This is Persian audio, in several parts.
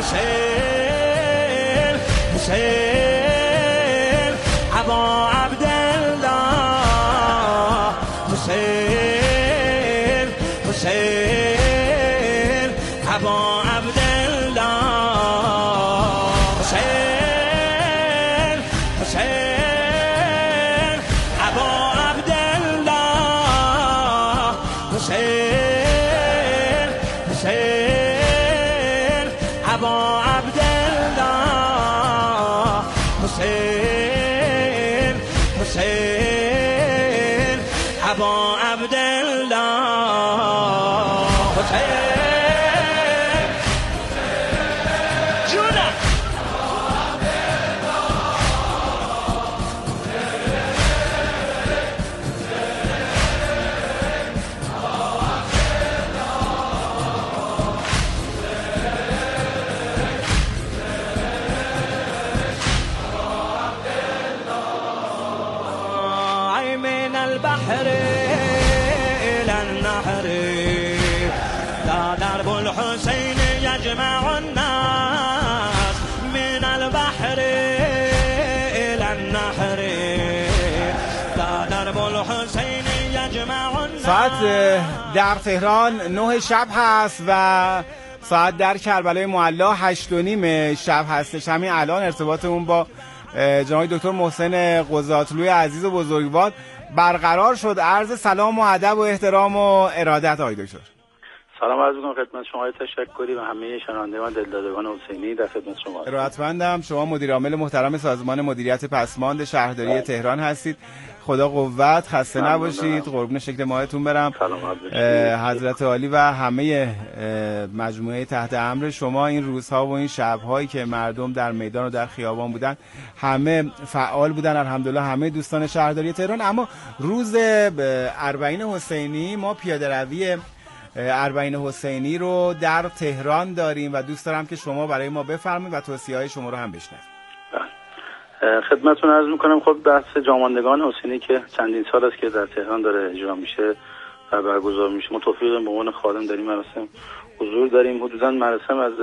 حسین حسین ابا عبدالله حسین حسین ابا عبدالله حسین حسین ابا عبدالله حسین حسین ابا عبدالله حسین حسین ابا عبدالله حسین جونم من البحر إلى النهر لا درب الحسين يجمع الناس من البحر إلى النهر لا درب الحسين يجمع الناس. ساعت در تهران 9 شب هست و ساعت در کربلای معلی 8:30 شب هستش. همین الان ارتباطمون با جناب دکتر محسن قضاتلوی عزیز و بزرگوار برقرار شد. عرض سلام و ادب و احترام و ارادت آقای دکتر. سلام عرض می‌کنم خدمت شما، تشکری و همه شنوندگان دلدادگان حسینی در خدمت شما. ارادتمندم. شما مدیر عامل محترم سازمان مدیریت پسماند شهرداری تهران هستید. خدا قوت، خسته نباشید. قربون شکل ماهتون برم. حضرت عالی و همه مجموعه تحت امر شما این روزها و این شب‌هایی که مردم در میدان و در خیابان بودن همه فعال بودن، الحمدلله همه دوستان شهرداری تهران. اما روز اربعین حسینی ما پیاده‌روی اربعین حسینی رو در تهران داریم و دوست دارم که شما برای ما بفرمایید و توصیه‌های شما رو هم بشنویم. خدمتتون عرض میکنم. خب بحث جاماندگان حسینی که چندین سال است که در تهران داره اجرا میشه و برگزار میشه، ما توفیق به عنوان خادم داریم مراسم حضور داریم. حدودا مراسم از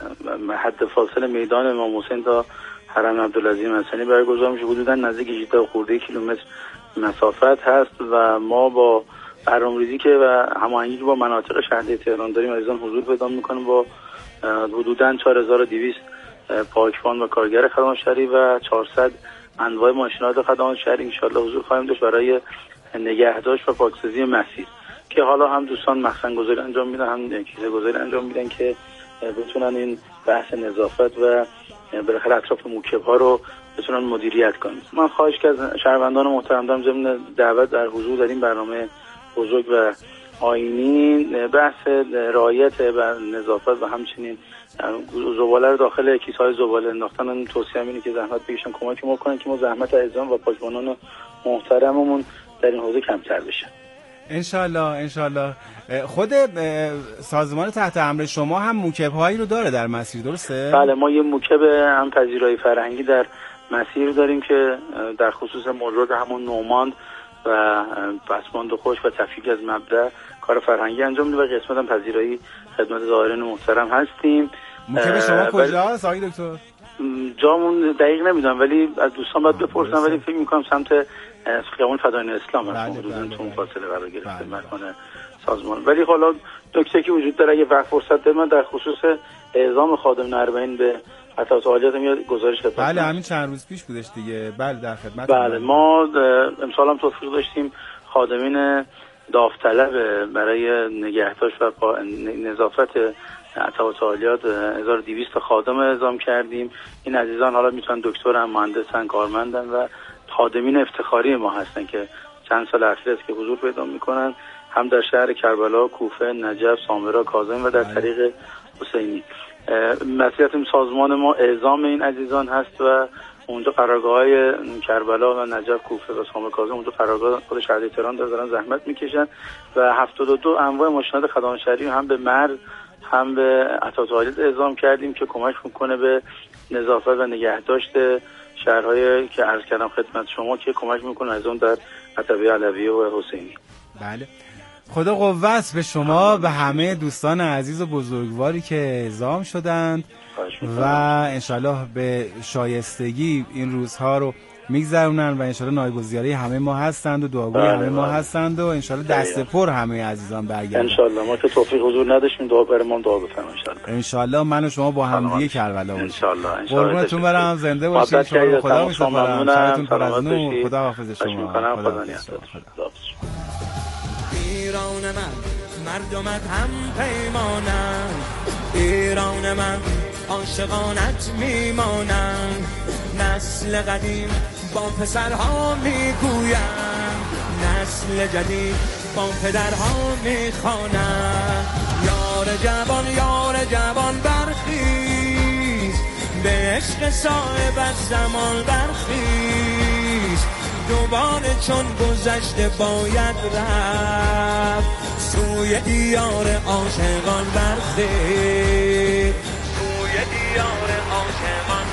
حد فاصل میدان امام حسین تا حرم عبدالعظیم حسنی برگزار میشه. حدودا نزدیک 18 خورده کیلومتر مسافت هست و ما با برنامه‌ریزی که و هماهنگی با مناطق شهری تهران داریم عزیزان حضور پیدا میکنیم با حدودا 4200 پاکبان و کارگر خدمات شهری و 400 انواع ماشین‌آلات خدمات شهری ان شاءالله حضور خواهیم داشت برای نگهداشت و پاکسازی مسیر که حالا هم دوستان مخزن گذاری انجام میدن هم کیسه گذاری انجام میدن که بتونن این بحث نظافت و بالاخره اطراف موکب‌ها رو بتونن مدیریت کنن. من خواهش که از شهروندان محترم دارم ضمن دعوت در حضور در این برنامه بزرگ و آیینی بحث رعایت و نظافت و همچنین زباله رو داخل کیسه‌های زباله انداختن. اون توصیه اینه که زحمت بکشن کمک ما کنن که ما زحمت عزیزان و پاکبانان محترممون در این حوزه کمتر بشه. انشالله. خود سازمان تحت امر شما هم موکب‌هایی رو داره در مسیر، درسته؟ بله، ما یه موکب هم پذیرایی فرهنگی در مسیر داریم که در خصوص مورد همون نوماند و پسماند خوش و تفکیک از مبدأ کار فرهنگی انجام میده و قسمت هم پذیرایی خدمت زائرین محترم هستیم. موکب شما کجاست آقای دکتر؟ جامون دقیق نمیدونم ولی از دوستان باید بپرسم، ولی فکر میکنم سمت خیابان فدایان اسلام هست. حدوداً تو اون فاصله قرار گرفته مکان سازمان. ولی حالا نکته که وجود داره اگه وقت فرصت داره من در خصوص اعزام خادم اربعین به قطعات عالیاتم یاد گزارش خدمت. بله همین چند روز پیش بودش دیگه. بله در خدمت. بله ما امسال هم توفیق داشتیم خادمین داوطلب برای نگهداشت و نظافت قطعات عالیات 1200 خادم اعزام کردیم. این عزیزان حالا میتونن دکترن، مهندسن، کارمندن و خادمین افتخاری ما هستن که چند سال اخیر است که حضور پیدا میکنن هم در شهر کربلا، کوفه، نجف، سامرا، کاظم و در طریق حسینی. مسئولیت سازمان ما اعزام این عزیزان هست و اونجا قرارگاه‌های کربلا و نجف، کوفه و سامرا، کاظم اونجا قرارگاه خود شهر تهران دارن زحمت میکشن و 72 انواع ماشین‌آلات خدمات شهری هم به مرز هم به قطعات عالیات اعزام کردیم که کمک میکنه به نظافت و نگهداشت شهرهایی که عرض کردم خدمت شما که کمک میکنه از اون در عتبه علویه و حسینی. بله خدا قوت به شما و همه دوستان عزیز و بزرگواری که اعزام شدند و انشالله به شایستگی این روزها رو میگذرونن و انشالله نایگزیری همه ما هستند و دعاگوی همه ما هستند و انشالله دست پر همه عزیزان برگردن. انشالله ما که توفیق حضور نداشتیم دعا برام دعا بفرمایید انشالله من و شما با هم دیگه کربلا باشیم. انشالله قربونتون برم، زنده باشید. شما رو خدا میسپارم. شبتون پر از نور. خدا حافظ شما. خدا ایران من مردمت هم پیمانم، ایران من عاشقانت میمانم، نسل قدیم با پسرها میگویم، نسل جدید با پدرها میخوانم، یار جوان برخیز، به عشق صاحب از زمان برخیز، دوباره چون گذشته باید رفت، سوی دیار عاشقان برخیز، سوی دیار عاشقان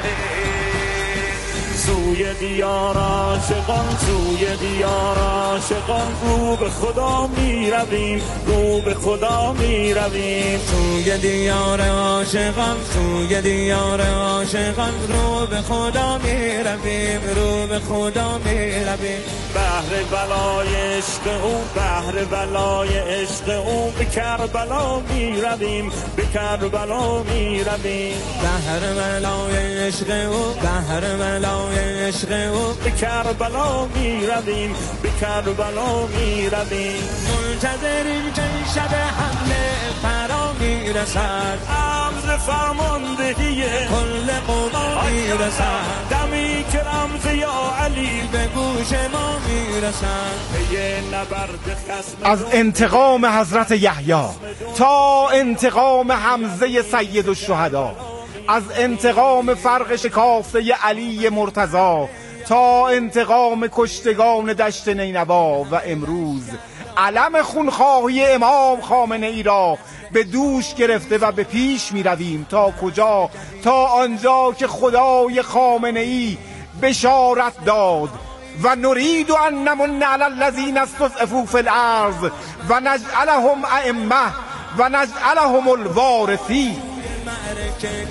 برخیز، سوی دیار عاشقان، سوی دیار عاشقان، رو به خدا می رویم، رو به خدا می رویم، سوی دیار عاشقان، سوی دیار عاشقان، رو به خدا می رویم، رو به خدا می رویم، بحر بلای عشق او، بحر بلای عشق او، به کربلا می رویم، به کربلا می رویم، بحر بلای عشق او، بحر بلای عشق او، به کربلا می رویم، به کربلا می رویم، منتظریم که شب حمله فرا می رسد، امر فرماندهی کل قوا می رسد، دمی که رمز یا علی به گوش ما می رسد، به نبرد خصم از انتقام حضرت یحیی تا انتقام حمزه سید الشهدا، از انتقام فرق شکافته علی مرتضی تا انتقام کشتگان دشت نینوا، و امروز علم خونخواهی امام خامنه ای را به دوش گرفته و به پیش می رویم. تا کجا؟ تا آنجا که خدای خامنه ای بشارت داد و نرید ان نمن علی الذین استضعفوا فی الارض و نجعلهم ائمه و نجعلهم الوارثین. معرکه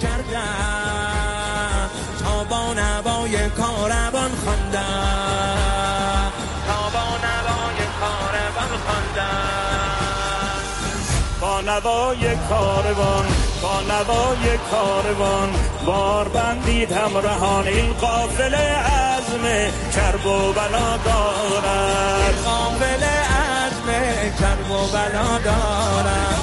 کردم تا با نوای کاروان خواندم، تا با نوای کاروان خواندم، با نوای کاروان، با نوای کاروان، بار بندید همراهان این قافله عزم کرب و بلا دارد، قافله عزم کرب و بلا دارد،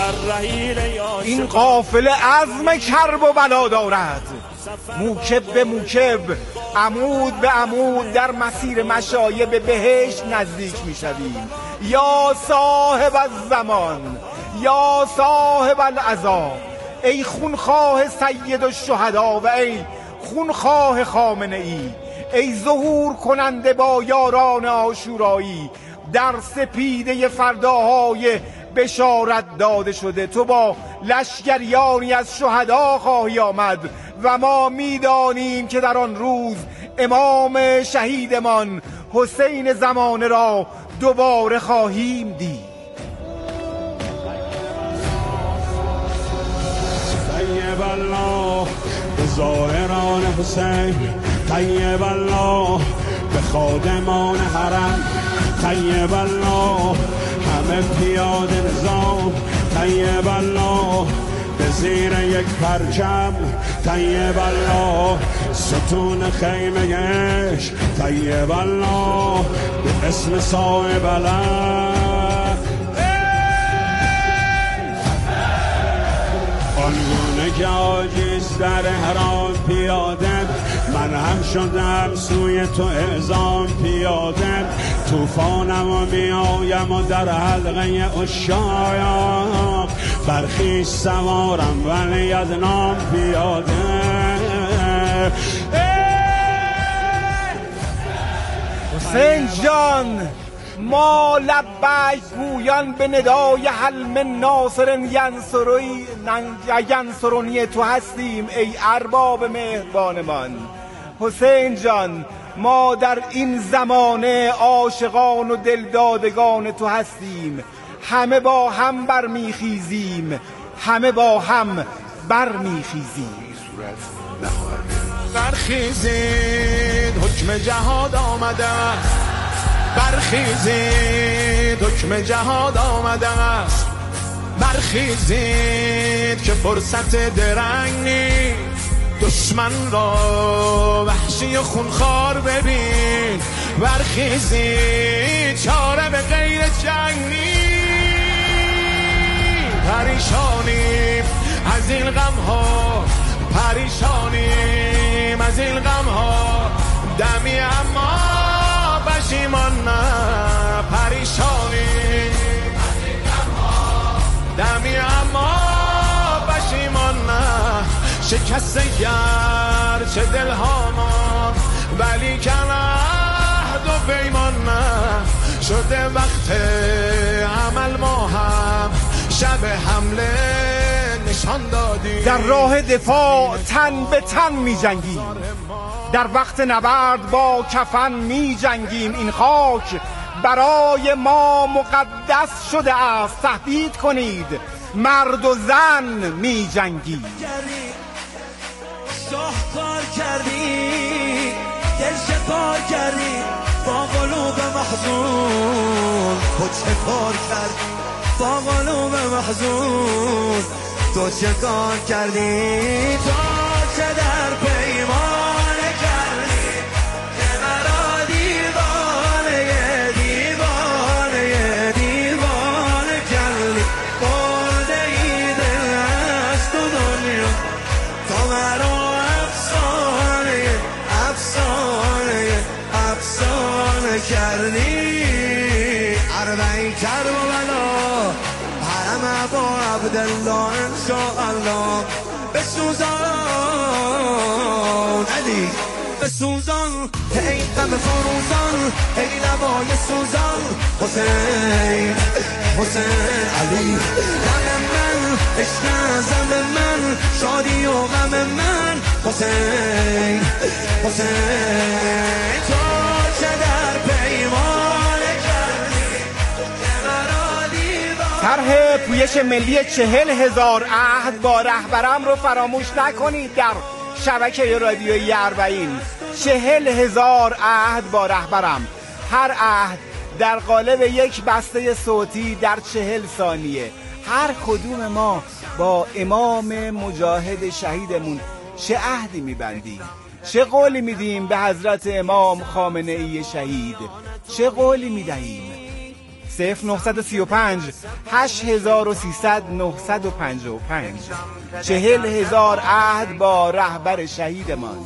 این قافله عزم کرب و بلا دارد، موکب به موکب، عمود به عمود در مسیر مشایب به بهشت نزدیک می شویم. یا صاحب الزمان، یا صاحب العزا، ای خونخواه سید الشهدا و ای خونخواه خامنه ای، ای ظهور کننده با یاران عاشورایی در سپیده فرداهای بشارت داده شده، تو با لشکریانی از شهدا خواهی آمد و ما میدانیم که در آن روز امام شهیدمان حسین زمانه را دوباره خواهیم دید. طیب الله به زائران حسین، طیب الله به خادمان حرم، طیب الله همه پیاده نظام، طیب الله به زیر یک پرچم، طیب الله ستون خیمه عشق، طیب الله به اسم صاحب علم، آنگونه که عاجز در حرام پیاده، من هم شدم سوی تو اعظام پیاده، توفانم و می آیم و در حلقه عشاق، برخیش سوارم ولی از نام پیاده. حسین جان، ما لبیک گویان به ندای حل من ناصر ینصرونی تو هستیم ای ارباب مهربانمان. حسین جان، ما در این زمانه عاشقان و دلدادگان تو هستیم، همه با هم برمیخیزیم، همه با هم برمیخیزیم. برخیزید حکم جهاد آمده است، برخیزید حکم جهاد آمده است، برخیزید که فرصت درنگ نیست، دشمن را وحشی و خونخوار ببین، برخیزید چاره به غیر جنگ نیست، پریشانیم از این غم ها، پریشانیم از این غم ها، دمی اما پشیمان نه، پریشانیم از این غم ها، دمی اما پشیمان نه، شکست گرچه دل ها ما، ولی کن عهد و پیمان نه، شده وقت عمل ما هم شب حمله نشان دادیم، در راه دفاع تن به تن می جنگیم، در وقت نبرد با کفن می جنگیم، این خاک برای ما مقدس شده است، تهدید کنید مرد و زن می جنگیم. شاهکار کردی، دل شکار کردی، با قلوب محزون تو چه کار کردی، با قلوب محزون تو چه کار کردی، تو چه در پیمانه کردی که مرا دیوانه دیوانه دیوانه کردی، برده ای دل از تو دنیا، تو مرا افسانه افسانه افسانه کردی، اربعین کربلا حرم با عبدالله انشاءالله بسوزان علی بسوزان، ای غم فروزان، ای لبای سوزان، حسین حسین علی، غم من عشق زم من، شادی و غم من، حسین حسین تو چه در پیمان کردی که مرا دیوان. طرح پویش ملی 40,000 عهد با رهبرم رو فراموش نکنید در شبکه رادیویی اربعین. 40,000 عهد با رهبرم، هر عهد در قالب یک بسته صوتی در 40 ثانیه. هر کدوم ما با امام مجاهد شهیدمون چه عهدی میبندیم، چه قولی میدیم به حضرت امام خامنه ای شهید، چه قولی میدهیم؟ 0935 8300 955 40,000 عهد با رهبر شهیدمان.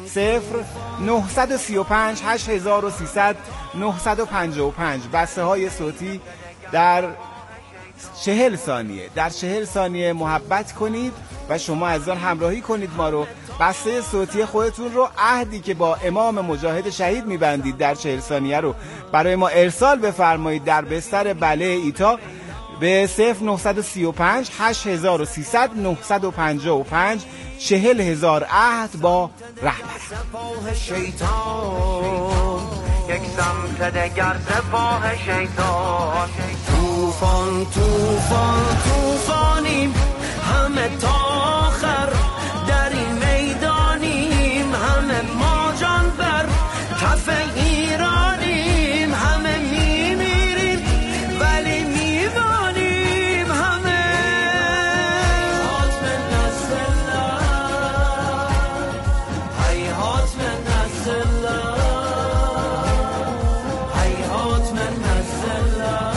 0935 8300 955 بسته های صوتی در 40 ثانیه. در 40 ثانیه محبت کنید و شما از آن همراهی کنید ما رو. بسته صوتی خودتون رو، عهدی که با امام مجاهد شهید میبندید در 40 ثانیه رو برای ما ارسال بفرمایید در بستر بله ایتا به 0935 8300 955 40,000 عهد با رهبر. سپاه شیطان یک سمت دگر، سپاه شیطان، توفان توفان توفانیم همه تا آخر، در این میدانیم همه ما جان بر کف ایرانیم، همه میمیریم ولی میمانیم، همه هیهات من نصر الله، هیهات من نصر الله، هیهات من نصر الله،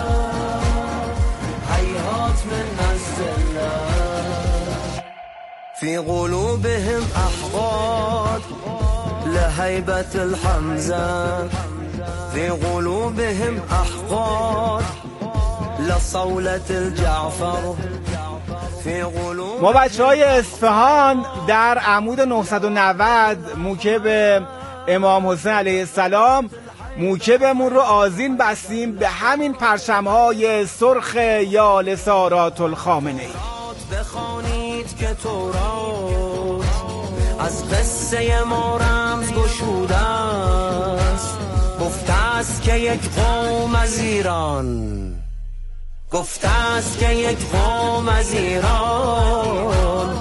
هیهات من نصر الله. في قلوبهم أحقاد لهيبة الحمزة، في قلوبهم أحقاد لصولة الجعفر، في قلوب. ما بچه‌های اصفهان در عمود 990 موکب امام حسین علیه السلام موکبمون رو آذین بستیم به همین پرچم‌های سرخ یال سارات الخامنه‌ای. بخوانید که تورات از قصه ما رمز گشوده است، گفته است که یک قوم از ایران، گفته است که یک قوم از ایران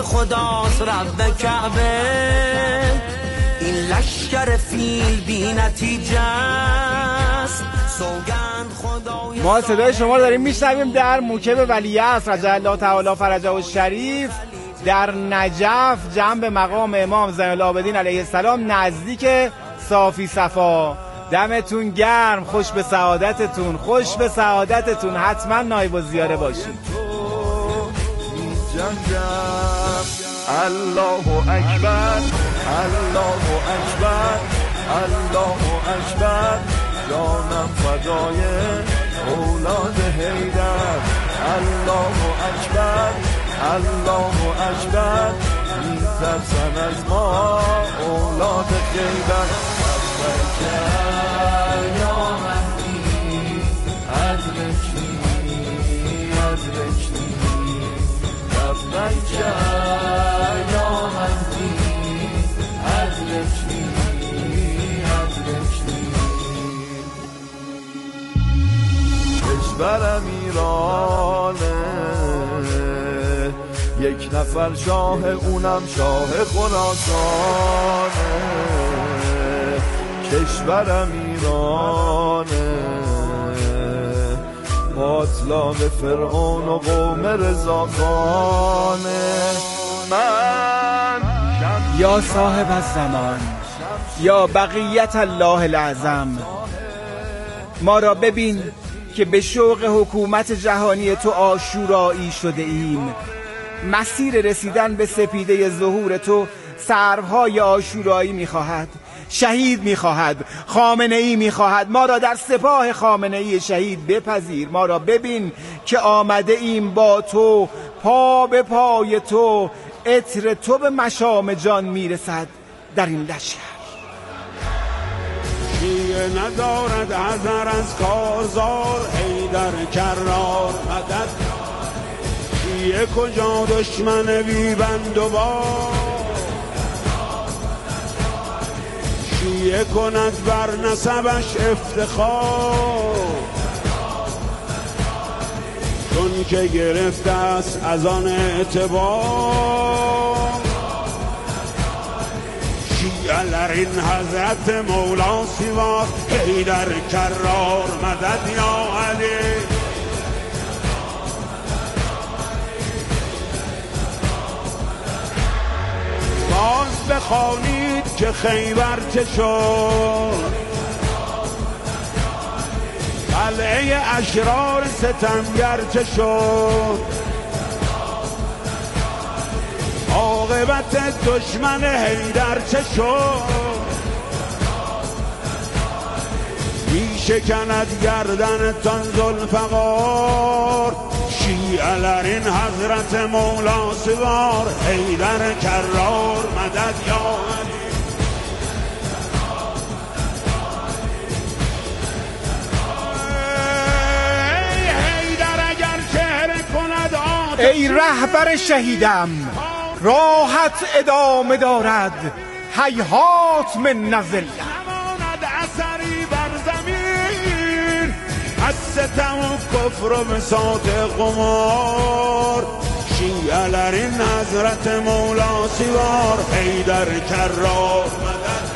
خداست رب کعبه، این لشکر فیل بی نتیجه است، سوگند خدای. ما صدای شما رو داریم میشنویم در موکب ولیعصر رضی الله تعالی فرجه الشریف در نجف، جنب مقام امام زین العابدین علیه السلام، نزدیک صافی صفا. دمتون گرم، خوش به سعادتتون، خوش به سعادتتون. حتما نایب و زیاره باشید. الله اکبر، الله اکبر، الله اکبر، جانم فدای اولاد حیدر. الله اکبر، الله اکبر، میترسن از ما اولاد حیدر. لبیک یا مهدی ادرکنی ادرکنی، لبیک یا مهدی ادرکنی ادرکنی. کشورم ایرانه، یک نفر شاه، اونم شاه خراسانه. کشورم ایرانه، پاتلاق فرعون و قوم رضاخانه. من یا صاحب الزمان، یا بقیت الله الاعظم، ما را ببین که به شوق حکومت جهانی تو آشورایی شده ایم. مسیر رسیدن به سپیده ظهور تو سروهای آشورایی میخواهد، شهید میخواهد، خامنه ای میخواهد. ما را در سپاه خامنه ای شهید بپذیر. ما را ببین که آمده ایم با تو، پا به پای تو، عطر تو به مشام جان میرسد در این لشکر. شیعه ندارد حذر از کارزار، حیدر کرار مدد. شیعه کجا دشمن بی بند و بار، شیعه کند بر نسبش افتخار. چون که گرفته است از آن اعتبار، شیعه لرین حضرت مولا سوار. حیدر کرار مدد یا علی. باز بخوانید که خیبر چه شد، قلعه اشرار ستمگر چه شد. عاقبت دشمن حیدر چه شد، می شکند گردنتان ذوالفقار. شیعه لرین حضرت مولا سوار، حیدر کرار مدد یا علی. حیدر اگر چهره کند آتشی، ای رهبر شهیدم راحت ادامه دارد، هیهات من نزل. نماند اثری بر زمین از ستم و کفر و بساط قمار. شیعه لرین حضرت مولا سوار، حیدر کرار مدد.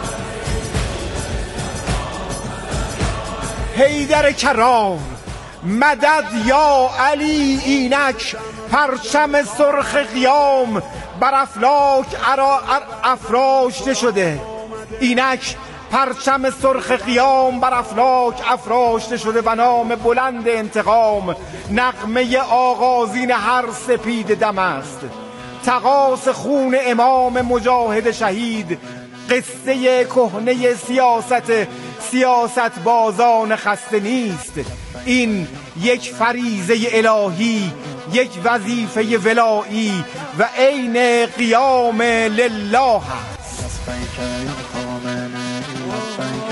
حیدر کرار مدد یا علی. اینک پرچم سرخ قیام بر افلاک افراشته شده. اینک پرچم سرخ قیام بر افلاک افراشته شده و نام بلند انتقام نغمه آغازین هر سپید دم است. تقاص خون امام مجاهد شهید، قصه کهنه سیاست بازان خسته نیست. این یک فریضه الهی، یک وظیفه ولایی و عین قیام لله است. لبیک یا خامنه لبیک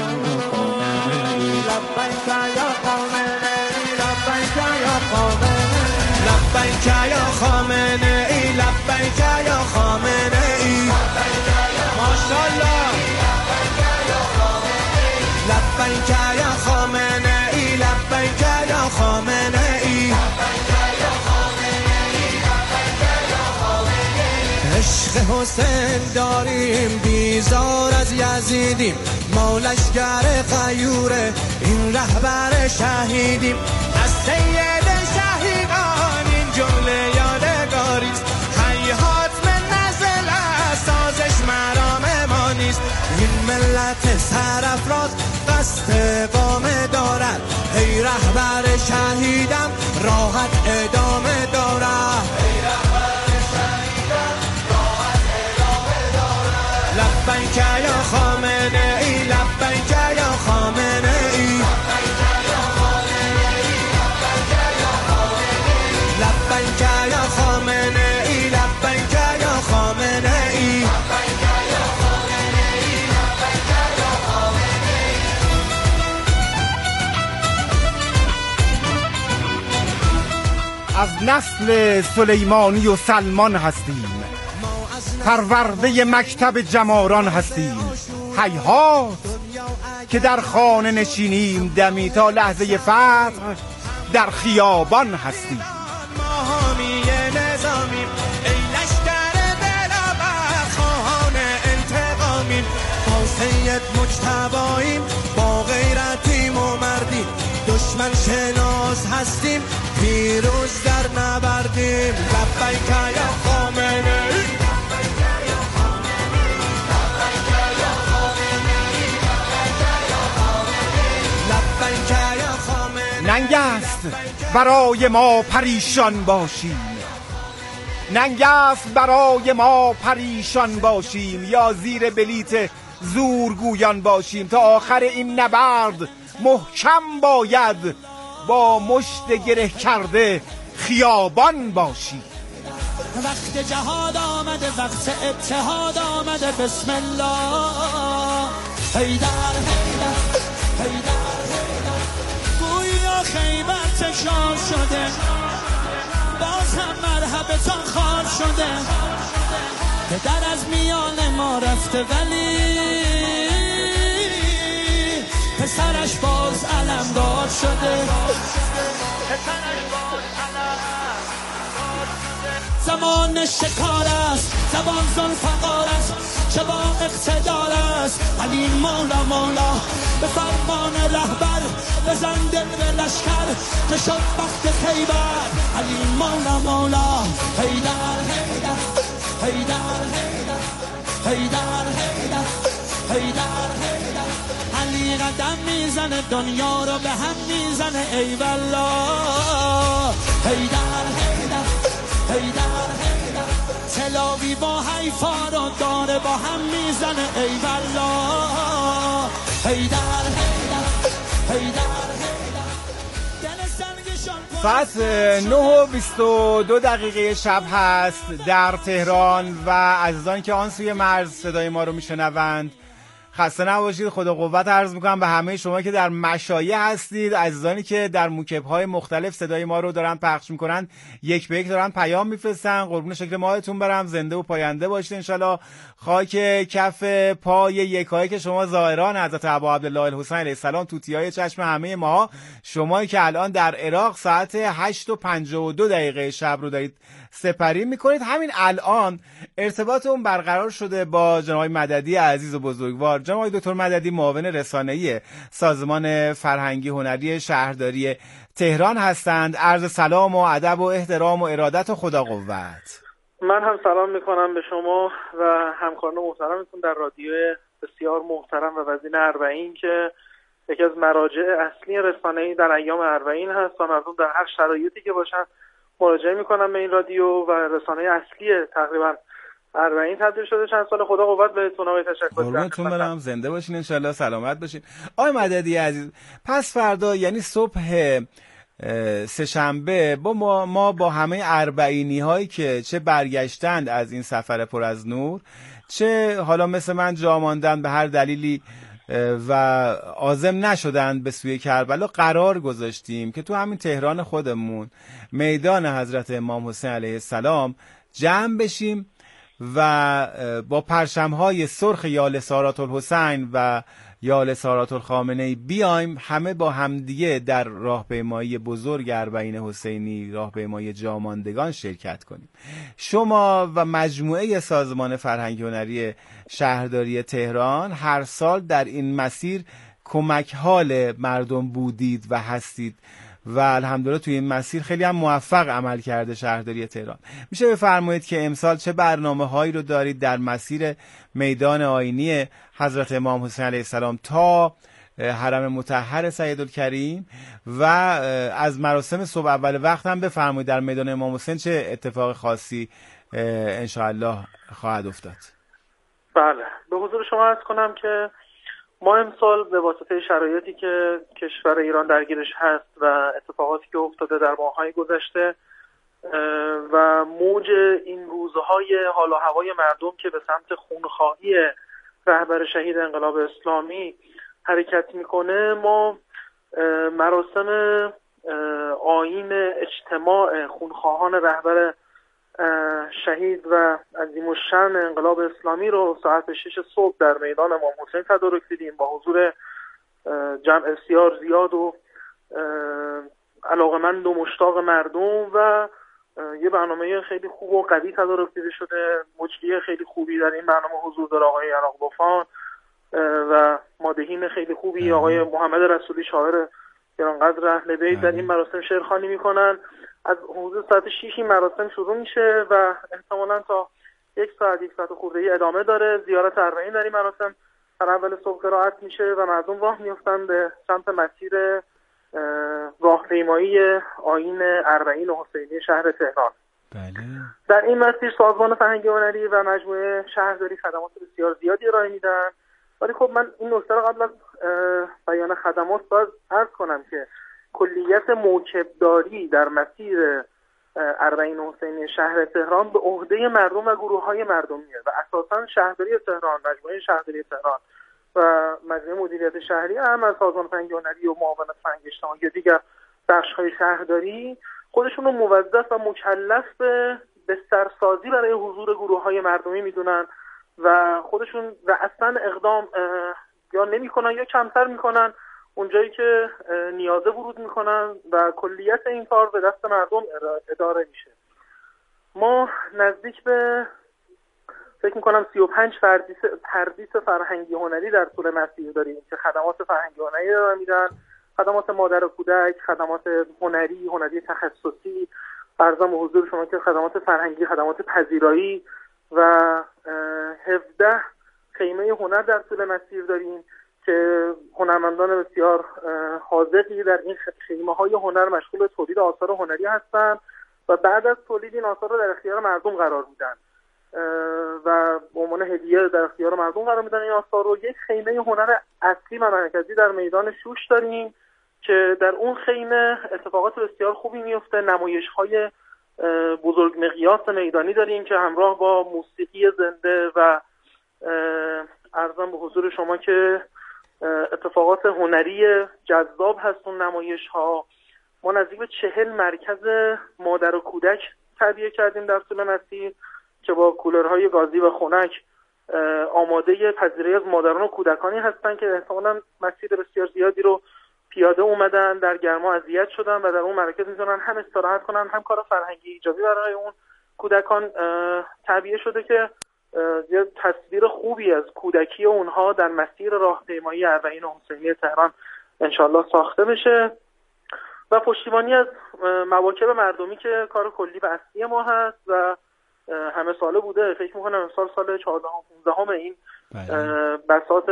یا خامنه لبیک یا خامنه لبیک یا خامنه ای، لبیک یا خامنه ای، ماشاءالله. لبیک یا خامنه ای، لبیک یا خامنه ای، حسین داریم، بیزار از یزیدیم، ما لشکر غیور این رهبر شهیدیم. از سید شهیدان این جمله یادگاریست، حیات من نزل سازش مرام ما نیست. این ملت سرافراز قصد اقامه دارد، ای رهبر شهیدم راحت ادامه دارد. لبیک یا خامنه ای، لبیک یا خامنه ای، لبیک یا خامنه ای، لبیک یا خامنه ای. از نسل سلیمانی و سلمان هستیم، پرورده مکتب جماران هستیم. هیهات که در خانه نشینیم، دمی تا لحظه فتح در خیابان هستیم. ما حامی نظامیم، ای لشکر دلاور خواهان انتقامیم. با سید مجتباییم، با غیرتیم و مردیم، دشمن شناس هستیم، پیروز در نبردیم. لبیک یا خامنه ای، ننگ است برای ما پریشان باشیم، ننگ است برای ما پریشان باشیم، یا زیر بلیت زورگویان باشیم. تا آخر این نبرد محکم باید با مشت گره کرده خیابان باشیم. وقت جهاد آمده، وقت اتحاد آمده، بسم الله. حیدر حیدر حیدر حیدر، گویا خیبر تکرار شده، باز هم مرحبتان خوار شده. پدر از میان ما رفته ولی پسرش باز علمدار شده. زمان شکار است، زبان ذوالفقار است، چه با اقتدار است. علی مولا مولا به فرمان رهبر، بزن دل به لشکر که شد وقت خیبر. علی مولا مولا حیدر حیدر حیدر حیدر حیدر حیدر حیدر حیدر. علی قدم میزنه، دنیا رو به هم میزنه، ای والله. حیدر حیدر حیدر حیدر، تلاوی با حیفا رو داره با هم میزنه، ای والله. حیدر حیدر حیدر حیدر. ساعت 9:22 شب هست در تهران و عزیزانی که آن سوی مرز صدای ما رو میشنوند خسته نباشید. خدا قوت عرض میکنم به همه شما که در مشایع هستید، عزیزانی که در موکب‌های مختلف صدای ما رو دارن پخش میکنن، یک به یک دارن پیام میفرستن. قربون شکل ماهتون برم، زنده و پاینده باشید انشالله. خاک کف پای یکایی که شما زائران حضرت ابا عبدالله الحسین علیه السلام، توتیای چشم همه ما، شمایی که الان در عراق ساعت 8:52 شب رو دارید سپری میکنید. همین الان ارتباطمون برقرار شده با جناب مددی عزیز و بزرگوار. جناب دکتر مددی معاون رسانه‌ای سازمان فرهنگی هنری شهرداری تهران هستند. عرض سلام و ادب و احترام و ارادت و خدا قوت. من هم سلام میکنم به شما و همکاران محترمتون در رادیو بسیار محترم و وزین اربعین که یکی از مراجع اصلی رسانه‌ای در ایام اربعین هست و مردم در هر شرایطی که باشن مراجعه میکنم به این رادیو و رسانه اصلی تقریبا اربعین تبدیل شده. چند سال خدا قوت بهتون و تشکر. قربونتون برم، زنده باشین انشالله، سلامت باشین. آقای مددی عزیز، پس فردا یعنی صبح سه‌شنبه ما با همه اربعینی هایی که چه برگشتند از این سفر پر از نور، چه حالا مثل من جا ماندن به هر دلیلی و عازم نشدند به سوی کربلا، قرار گذاشتیم که تو همین تهران خودمون میدان حضرت امام حسین علیه السلام جمع بشیم و با پرچم‌های سرخ یال سارات الحسین و یا لسارات الخامنه‌ای بیایم همه با همدیگه در راهپیمایی بزرگ اربعین حسینی، راهپیمایی جاماندگان شرکت کنیم. شما و مجموعه سازمان فرهنگی هنری شهرداری تهران هر سال در این مسیر کمک حال مردم بودید و هستید و الحمدلله توی این مسیر خیلی هم موفق عمل کرده شهرداری تهران. میشه بفرمایید که امسال چه برنامه‌هایی رو دارید در مسیر میدان آیینی حضرت امام حسین علیه السلام تا حرم مطهر سیدالکریم و از مراسم صبح اول وقت هم بفرمایید در میدان امام حسین چه اتفاق خاصی انشاءالله خواهد افتاد؟ بله، به حضور شما عرض کنم که ما امسال به واسطه شرایطی که کشور ایران درگیرش هست و اتفاقاتی که افتاده در ماه‌های گذشته و موج این روزهای حال و هوای مردم که به سمت خونخواهی رهبر شهید انقلاب اسلامی حرکت میکنه، ما مراسم آیین اجتماع خونخواهان رهبر شهید و عظیم‌الشأن انقلاب اسلامی رو ساعت 6 صبح در میدان امام حسین تدارک دیدیم با حضور جمع بسیار زیاد و علاقمند و مشتاق مردم و یه برنامه خیلی خوب و قوی تدارک دیده شده. مجری خیلی خوبی در این برنامه حضور داره آقای عراقبافان و مادحین خیلی خوبی آقای محمد رسولی شاعر گرانقدر اهل بیت در این مراسم شعرخوانی میکنن. از حدود ساعت 6 این مراسم شروع میشه و احتمالاً تا یک ساعت خورده‌ای ادامه داره. زیارت اربعین در این مراسم در اول صبح قرائت میشه و مردم راه میافتن به سمت مسیر راهپیمایی آیین اربعین حسینی شهر تهران. بله. در این مسیر سازمان فرهنگی هنری و مجموعه شهرداری خدمات بسیار زیادی ارائه میدن، ولی خب من این نکته رو قبل از بیان خدمات باید عرض کنم که کلیت موکبداری در مسیر اربعین حسینی شهر تهران به عهده مردم و گروه‌های مردمیه و اساساً شهرداری تهران، مجموعه شهرداری تهران و مجموعه مدیریت شهری هم از سازمان فرهنگی هنری و معاونت فرهنگی اجتماعی و دیگر بخش‌های شهرداری خودشون رو موظف و مکلف به بسترسازی برای حضور گروه‌های مردمی میدونن و خودشون اصلا اقدام یا نمی‌کنن یا کمتر می‌کنن اونجایی که نیازه ورود میکنن و کلیت این کار به دست مردم اداره میشه. ما نزدیک به فکر میکنم 35 پردیس فرهنگی هنری در طول مسیر داریم که خدمات فرهنگی هنری ارائه میدن، خدمات مادر و کودک، خدمات هنری تخصصی، عرضم به حضور شما که خدمات فرهنگی، خدمات پذیرایی و 17 خیمه هنر در طول مسیر داریم که هنرمندان بسیار حاذقی در این خیمه‌های هنر مشغول تولید آثار هنری هستند و بعد از تولید این آثار رو در اختیار مردم قرار میدن و به عنوان هدیه در اختیار مردم قرار میدن این آثار رو. یک خیمه هنر اصلی و مرکزی در میدان شوش داریم که در اون خیمه اتفاقات بسیار خوبی میفته. نمایش‌های بزرگ مقیاس میدانی داریم که همراه با موسیقی زنده و عرضم به حضور شما که اتفاقات هنری جذاب هست اون نمایش‌ها. ما نزدیک به 40 مرکز مادر و کودک تهیه کردیم در طول مسیر که با کولرهای گازی و خنک آماده پذیرایی از مادران و کودکانی هستن که احتمالاً مسیر بسیار زیادی رو پیاده اومدن، در گرما اذیت شدن و در اون مرکز میتونن هم استراحت کنن هم کار فرهنگی ایجابی برای اون کودکان تعبیه شده که یه تصویر خوبی از کودکی اونها در مسیر راهپیمایی اربعین حسینی تهران انشالله ساخته بشه و پشتیبانی از مواکب مردمی که کار کلی و اصلی ما هست و همه ساله بوده. فکر میکنم امسال سال 14-15 این بساط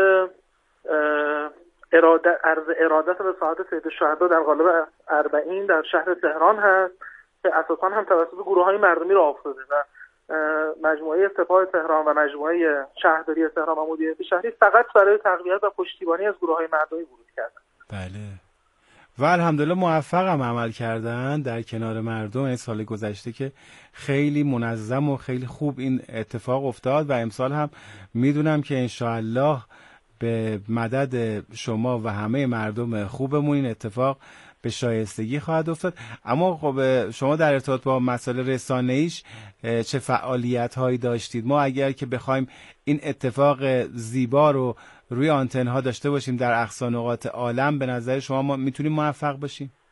عرض ارادت به سعادت سید الشهدا در قالب اربعین در شهر تهران هست که اساسا هم توسط گروه‌های مردمی راه افتاده و مجموعه سپاه تهران و مجموعه شهرداری تهران و مدیریت شهری فقط برای تقویت و پشتیبانی از گروه‌های مردمی ورود کردن. بله و الحمدلله موفق هم عمل کردن در کنار مردم. این سال گذشته که خیلی منظم و خیلی خوب این اتفاق افتاد و امسال هم میدونم که انشاءالله به مدد شما و همه مردم خوبمون این اتفاق به شایستگی خواهد افتاد. اما خب شما در ارتباط با مسائل رسانه‌ایش چه فعالیت‌هایی داشتید؟ ما اگر که بخوایم این اتفاق زیبا رو روی آنتن ها داشته باشیم در اقصا نقاط عالم، به نظر شما ما میتونیم موفق باشیم؟